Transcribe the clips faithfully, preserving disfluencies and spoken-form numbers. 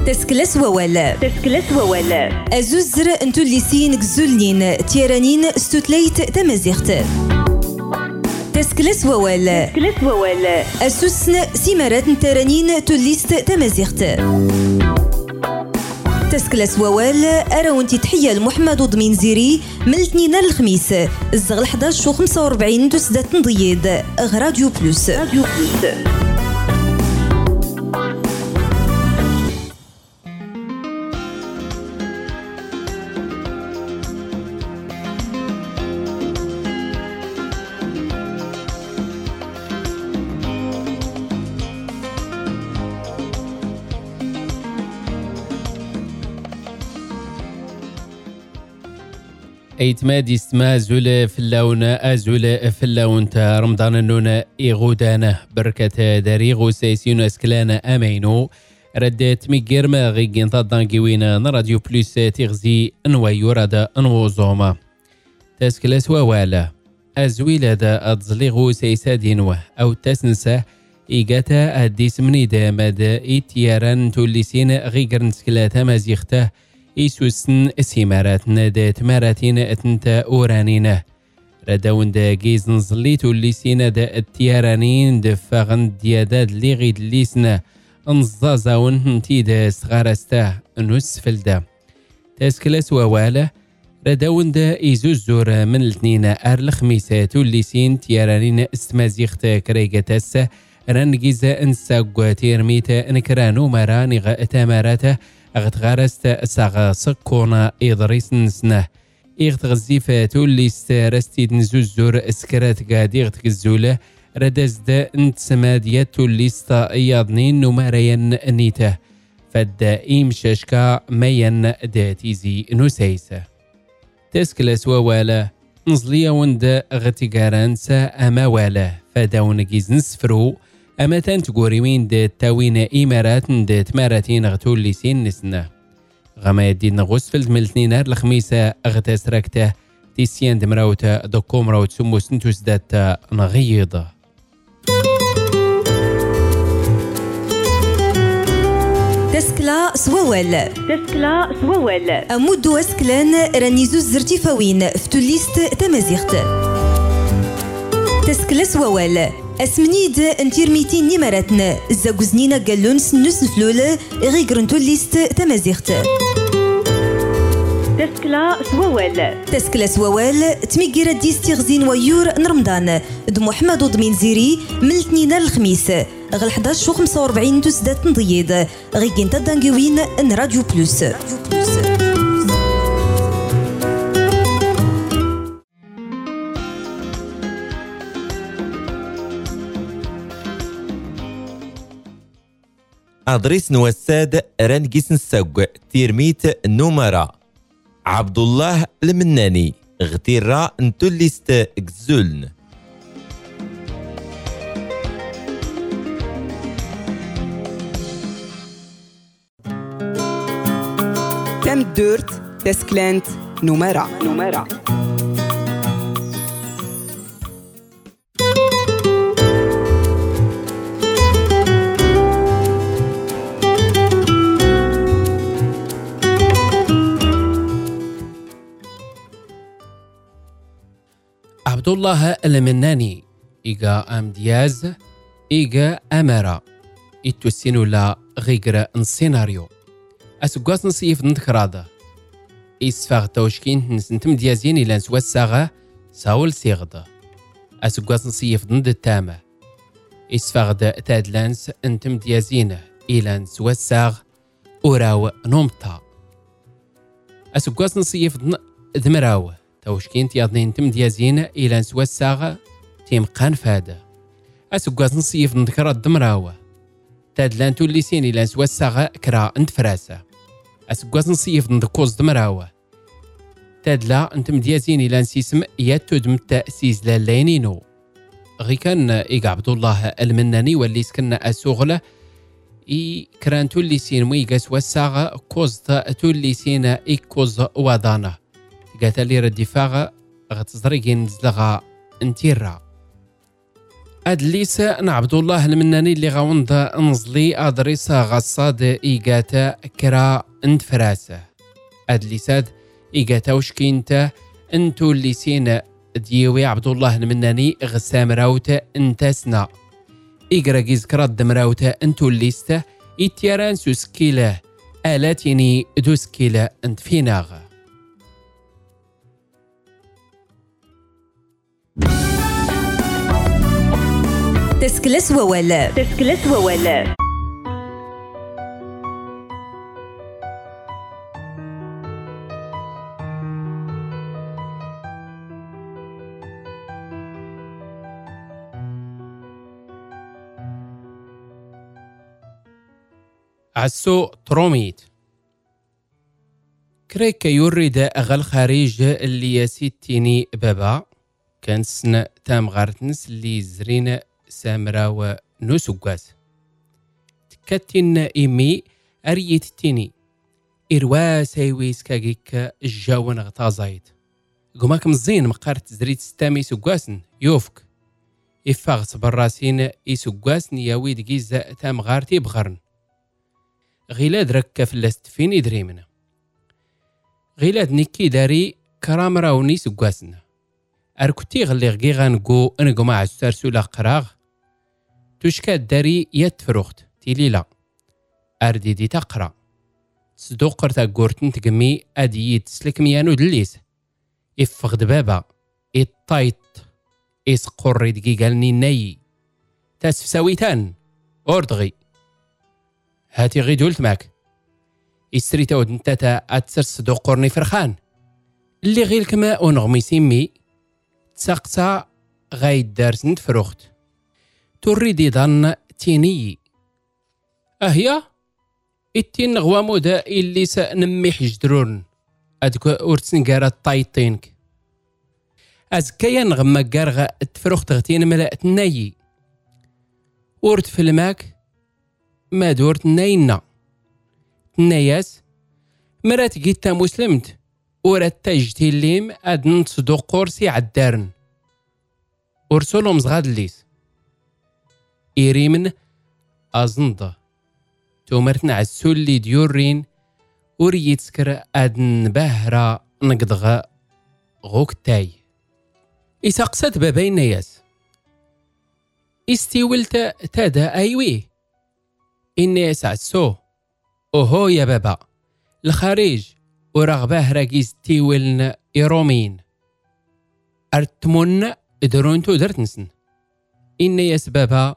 تسكلاس ووال تسكلاس ووال أزوزر انتو الليسين كزولين تيرانين ستوتليت تمازيغت تسكلاس ووال تسكلاس ووال أسوسن سيمارات تيرانين توليست تمازيغت تسكلاس ووال أراونتي تحية لمحمد وضمين زيري من الاثنين للخميس الزغل إحدى عشر وخمسة وأربعين دوسدات نضيد راديو بلوس راديو بلوس. ايتماد يستما زول في اللون ازول في اللون تا رمضان النون ايغودانا بركة داريغو سيسيون اسكلانا امينو ردت ميغير ما غيغين تضان جوينا راديو بلوس تغزي انويو رادا انوزوما تسكلاس ووالا ازويل دا اتزليغو سيسادينوه او تسنسه ايغاتا اديس منيدا مادا ايتياران توليسين غيغر نسكلاتا مازيخته إيسوسن سيمارات نادات ماراتين أتنتا أورانينه رداون دا جيز نزليتو اللي سينا دا التيارانين دفاغن دياداد اللي غيد الليسنا انزازاون انتي دا سغارستا نسفل تاسكلاس ووالا رداون دا إيزوزور من الاثنين أر الخميساتو اللي سين تيارانين استمازيختا كريغتاسا رانجيزا انساقوا تيرميتا انكرانو مراني غا أغتغارست ساغا سكونا إضريس نسنه إغتغزيفة تولي ستارستي نزوزور اسكرات قادي غتغزولة ردازدا انتسمادية تولي ستا إياضنين نماريان نيته فدا إيمشاشكا ميان داتيزي نسيسة تسكلاس ووالا نزليا وندا غتغارانسا أما والا فداون جيز نسفرو أما تنتقوري وين دات تاوين إمارات دات ماراتين غتول لسين نسنا غما يدين نغسفلد من الاثنينار الخميسة أغتاس راكته تيسيان دمراوتا دوكو مراوت سمو سنتوس داتا نغيضة تسكلا سووال تسكلا سووال أمودو أسكلان رانيزو زرتيفاوين فتوليست تمازيغت تسكلا سووال اسمنيد انتيرميتين نيماراتنا زاكوزنينا قالون سنوس نفلول غيقرنتو الليست تمازيغت تسكلا سووال تسكلا سووال تميقيرا ديس تيغزين ويور نرمضان د محمد وضمين زيري من الاثنين للخميس غل إحدى عشر وخمسة وأربعين دوسدات نضيد غيقين تدانقوين ان راديو بلوس أدريس نوساد رانجيس نساق تيرميت نومرا عبد الله المناني غتيرا نتوليست كزولن تم دورت تسكلانت نومرا نومرا عبد الله المناني إيجا أم دياز إيجا أمارا إتوسينو لا غيقرا نسيناريو أسقاس نصيف نذكرادا إسفاغ توشكين نسنتم ديازين إلا نسوا الساغة ساول سيغدا أسقاس نصيف ند التامة إسفاغ دا تادلانس انتم ديازين إلا نسوا الساغ أوراو نومتا أسقاس نصيف ذمراو توشكين تياضنين تم ديازين إلى نسوا الساغة تيم قان فادا أسقاز نصيف نذكر الدمراوة تادلان توليسين إلى نسوا الساغة كرا انت فراسة أسقاز نصيف نذكوز دمراوة تادلا انتم ديازين إلى نسيسم ياتو دم التأسيس لالينينو غي كان إيقا عبد الله المناني واللي سكنا أسوغلة إي كران توليسين ويقا سوا الساغة كوز توليسين إي كوز وادانا قالت لي ردي فاغا غتزرقين زلغا انتيرا أدليس نعبد الله المناني اللي غاوند نزلي أدريسا غصاد إيقاتا كرا انت فراسة أدليساد إيقاتا وشكينتا انتو اللي سينا ديوي عبد الله المناني غسام راوتا انتسنا إيقرا جيزكرا الدمراوتا انتو الليستا إتياران سوسكيلا آلاتيني دوسكيلا انت فيناغ تسكلس وولا تسكلس وولا عسو تروميت كريك يوريد أغل خارج اللي يسيتيني بابا كان سنة تام غارتنس اللي زرين سامرا ونسوغاس تكتين إيمي أريت تيني إروا سيويس كاقيك الجاون غطازايد قماك مزين مقارت زريت ستامي سوغاسن يوفك إفاغس براسين إسوغاسن ياويد جيزة تام غارتي بغرن غيلاد ركا فلاست فين يدريمنا غيلاد نيكي داري كرام راوني سوغاسنا أركتي غلي غي غانقو انقو مع السارسولا قراغ تشكات داري يتفرخت تيلي لا أردي دي تقرا صدوقر تاقورتن تقمي أدي تسلك ميانو دليس إفغد بابا إطايت إسقوري دقيقالني ناي تاسف ساويتان أوردغي هاتي غي دولت ماك إسري تاود نتاتا أتسر صدوقورني فرخان اللي غير كما أنغمي سيمي تساقسا غايد دارس نتفرخت تريدي ظن تيني أهيا إتين غوامو دا إلي سنمي حجدرون أدك أورتسن قارة طايطينك أزكايا نغمى قارغة تفرخت غتين ملاء نايي ورت في الماك ما دورت ناينا ناياس مرات جيتا مسلمت ورات تجتي الليم أدن تصدو قرسي عالدارن ورسولهم زغاد الليس إيريمن أزنضة تومرتنا عالسولي ديورين وريتسكر أدن بهرا نقدغ غوك تاي إساقسات باباين ناياس استيولت تادا أيوي إني سعسو أوهو يا بابا الخارج ورغباه راكيز تيولن إيرومين أرتمون درونتو درتنسن إني يا سبابا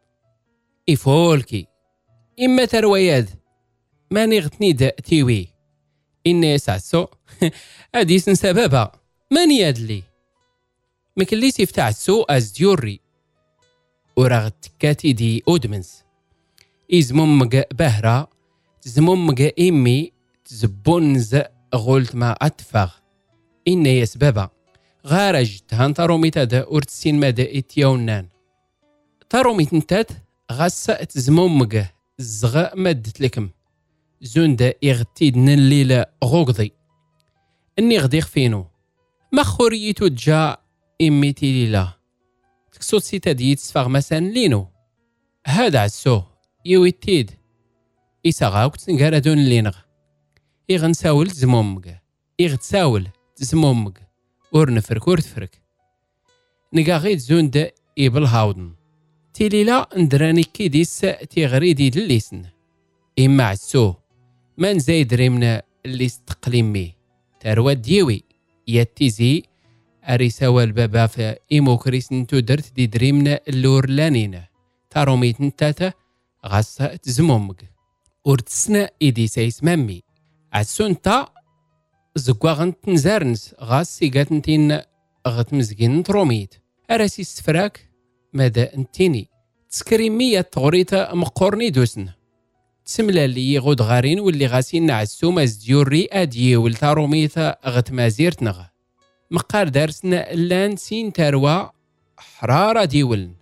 إفولكي إما تروياد ماني غتني دا تيوي إني يا سعسو أديسن سبابا ماني يادلي مكليس يفتع السو أزديوري ورغ تكاتي دي أودمنس إزمومج بهرة تزمومج إمي تزبونز غولت ما أتفغ إني يسببا غارج تهان تروميت دا أرتسين مادا إتيونان تروميت نتات غاس تزمومج زغ مادت لكم زون دا إغتيد نليل غوغضي إني غديغ فينو مخوريتو جا إمي تيليلا تكسوت سيتا ديت سفاغ مسان لينو هذا عسو يويتيد إساغاوك تنقال دون لينغ إغنساول تزمومغ إغتساول تزمومغ ور نفرك ور تفرك نقا غيد زون دا إبل هاودن تيليلا ندراني كيديس تيغريدي دليسن إما عسو من زايد ريمنا اللي استقليمي ترواد ديوي يتيزي أريساوا البابا في إيموكريس نتو درت دي دريمنا اللور لانينا تاروميت نتاتا غاسا تزمومغ ورتسنا إيدي سايس مامي عسونتا زقواغن تنزارنس غاس سيقات نتين غتمزقين نتروميت أراسي سفراك ماذا انتيني تسكريمية تغريتا مقورني دوسن تسملا اللي يغود غارين واللي غاسين عسو مازديوري أدي والتاروميتا غتمازيرت نغ مقار دارسنا اللان سين تاروا حرارة ديولن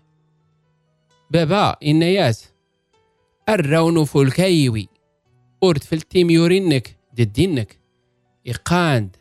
بابا إنياس الراونو فولكايوي أورد في التيميورينك ددينك إقاند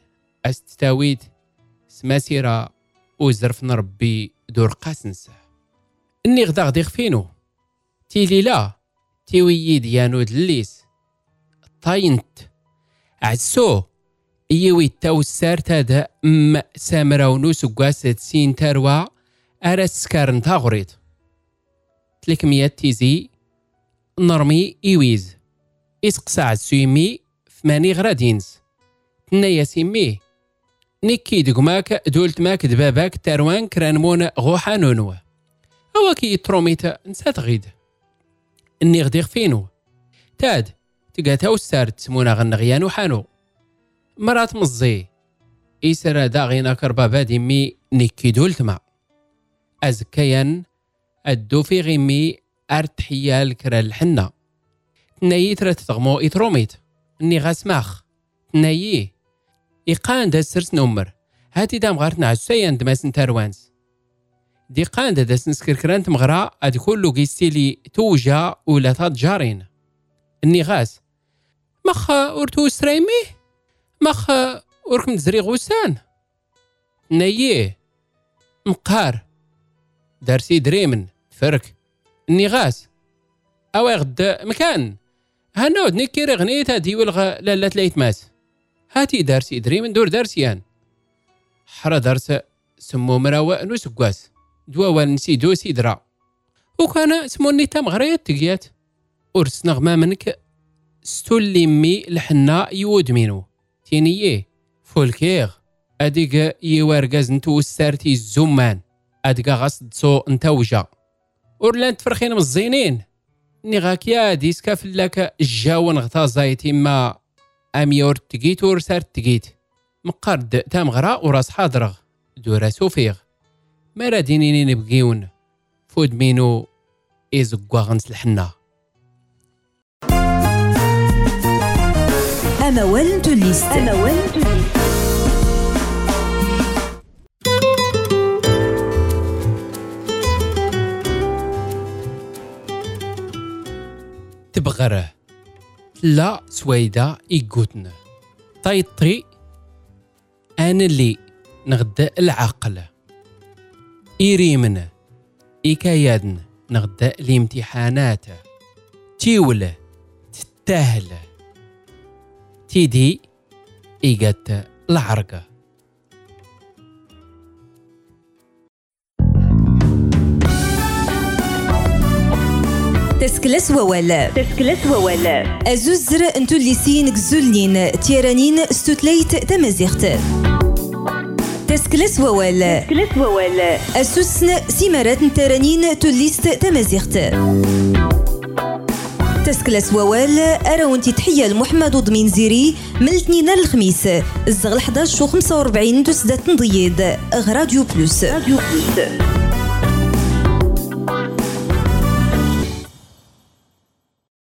أستاويت سماسيرا وزرف نربي دور قاسنسة اني غدا غدي خفينو تيلي لا تيوي ديانو دليس طاينت عسو ايوي تاو سارت هذا ام سامرا ونوس وقاسد سين تاروا ارس سكارن تاغريت تلك ميات تيزي نرمي ايويز اسقسا عسويمي فماني غرادينز تنايا سيمي نيكي دقماك دولت ماك دباباك تاروان كرانمون غوحانونو أوا كي تروميت نسات غيد اني غدي خفينو تاد تقاتا وستارت تسمونا غنغيانو حانو مرات مزي إيسرا داغينا كربابا ديمي نيكي دولت ما أزكيان أدو في غيمي أرتحيا الكرا الحنة تنايي ترى تغمو إتروميت اني غاسماخ تنايي إيقان دا سرس نمر هاتي دام غارتنا عسويا دماسن تاروانس دي قان دا سنسكر كرانت مغرا اد كلو قيستيلي توجا ولا تجارين اني غاس مخا ورتو سريمي مخا وركم تزري غوسان ناييه مقار دارسي دريمن فرك اني غاس اوي غد مكان هنود نكير غنيتا دي والغا لا تلايت ماس هاتي دارسي دريمن دور دارسيان حرا دارس سمو مراوى نوس قواس دوا نسي دو سيدرا وكان سموني تام غريات تقيات ورس نغمة منك ستوليمي لحنا يود مينو تينييه فولكيغ اديق يوارقاز نتو السارتي الزمان اديق غصد سو انتوجا ورلان تفرخين مزينين نغاكيا ديسكا فلاك الجاون غطا زايتي ما اميور تقيت ورسار تقيت مقرد تام غرا وراس حاضرغ دورا سوفيغ ما دينيني نبقيون فود مينو إزقوا غنس الحنا أموال توليست أموال توليست تبغره لا سويدا إيقوتنا طيطي أنا اللي نغدى العقل إيريمن إيكايادن نغدى الامتحانات تيولة تتاهل تيدي إيقات العرقة تسكلس ووال تسكلس ووال أزوزر انتو اللي سين كزولين تيرانين ستوتليت تمازيغت تسكلس ووال تسكلس ووال أسوسن سيمارات نترانين توليست تمازيغت تسكلس ووال أراونتي تحية لمحمد وضمين زيري من الاثنين الخميس الزغل حداش و خمسة وأربعين دوسدات نضيد غراديو بلوس راديو بلوس